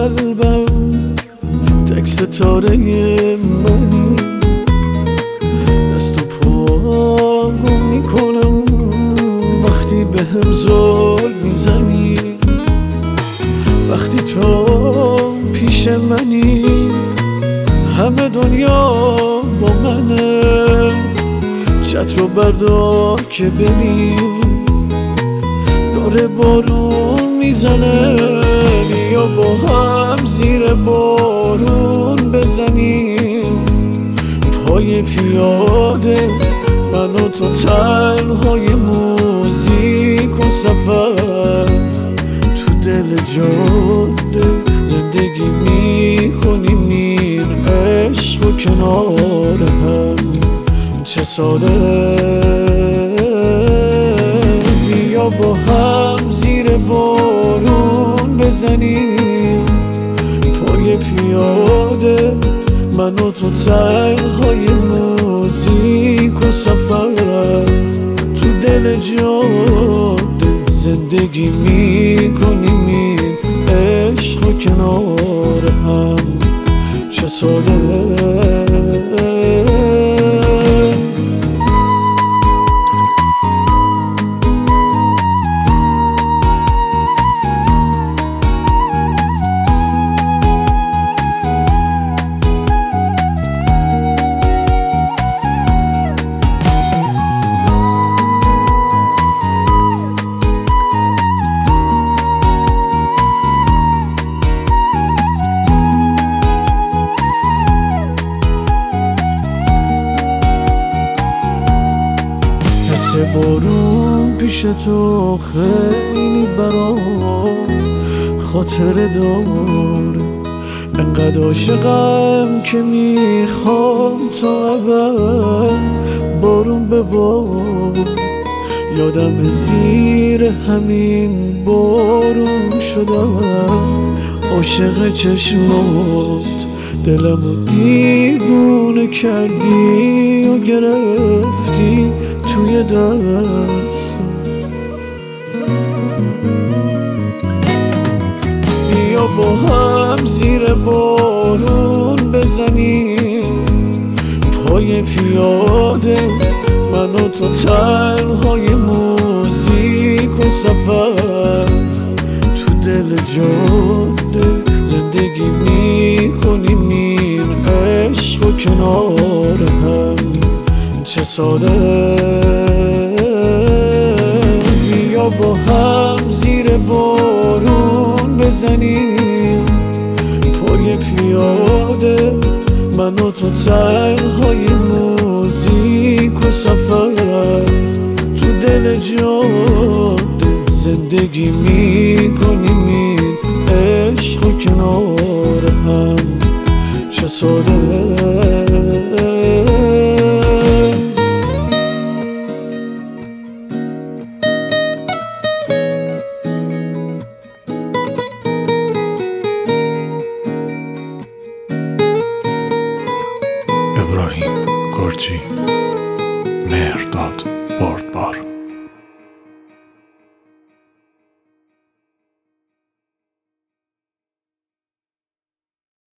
قلبم تک ستاره منی، دست و پا گم میکنم وقتی به هم زل میزنی. وقتی تو پیش منی همه دنیا با منه، چتر رو بردار که بریم، داره بارون میزنه. بیا با هم زیر بارون بزنیم، پای پیاده من و تو تنهای موزیک و سفر، تو دل جاده زندگی میکنیم این عشق و کنار هم. چه ساده، بیا با هم زیر بارون بزنیم، پای پیاده من و تو تنهای موزیک و سفر، تو دل جاده زندگی میکنیم این عشق و کنار هم. چه ساده. بارون پیش تو خیلی برام خاطره داره، انقدر عاشقم که میخوام تا ابد بارون به بار. یادم زیر همین بارون شدم عاشق چشمات، دلمو دیوونه کردی و گرفتی توی دستم. بیا با هم زیر بارون بزنیم، پای پیاده من و تو تنهای موزیک و سفر، تو دل جاده زندگی میکنیم این عشق و کنار هم. چه ساده، بیا با هم زیر بارون بزنیم، پای پیاده من و تو تنهای موزیک و سفر، تو دل جاده زندگی میکنیم این عشق و کنار هم. چه ساده.